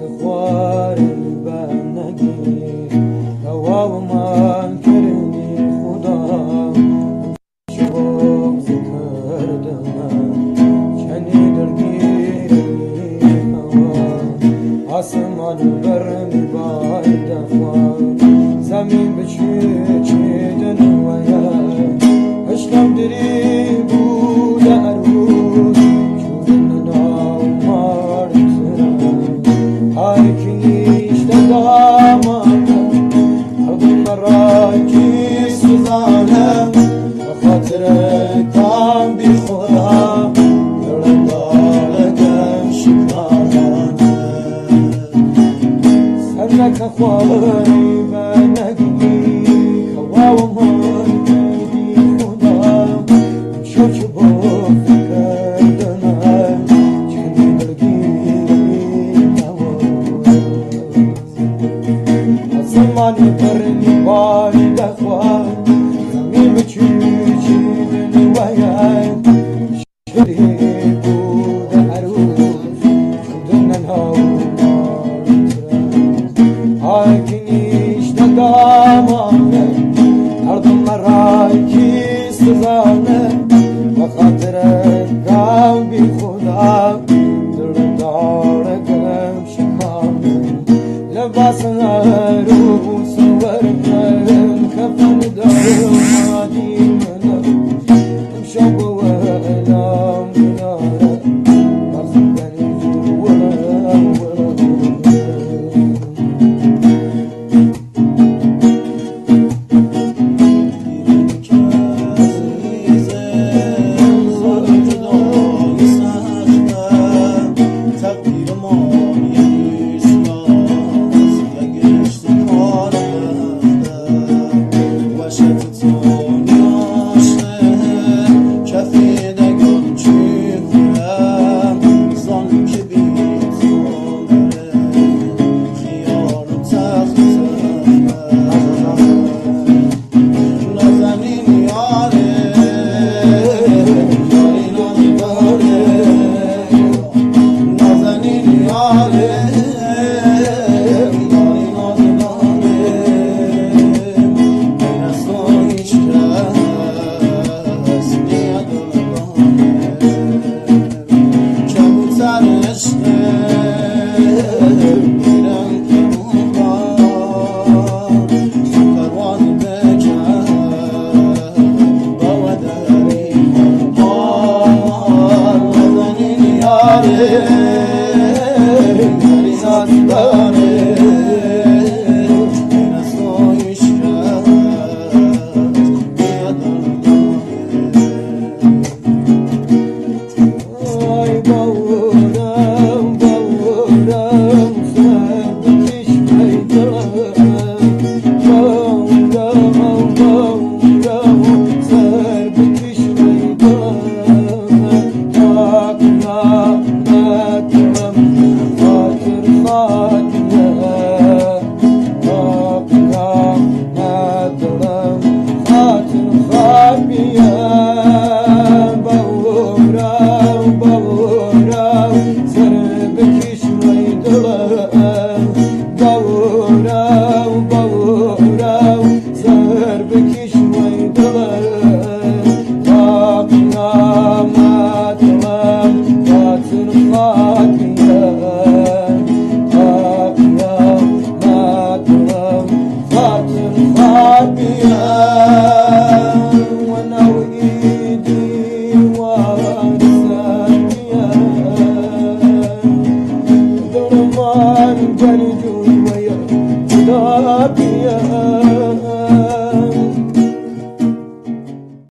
خواری بندگی هوا و من کرمی خدا شوق ذکر من چنی درگیری هوا آسمان برمی باید دفا زمین بچیدن ویا عشقم دری بود عروس چون نامار هایکیش دامم هرگم برای کی سوزانم بخاطر کام بی خدا دلم دارم شکارانم سرک خواری بنگی هوا و من بی خدا شوچ با فکر دنم چنی دلگیری آسمانی برنی باری دخواه زمین بچیدن ویای شدی بود عروس شدنن هایکنیش ندامانه هردم مرای کی سزانه بخاطر کام بی خدا دل دارم شکانه لباس عروس ورقم کفن دارم مادی منم امشب و اعلام داره مخبرین Allah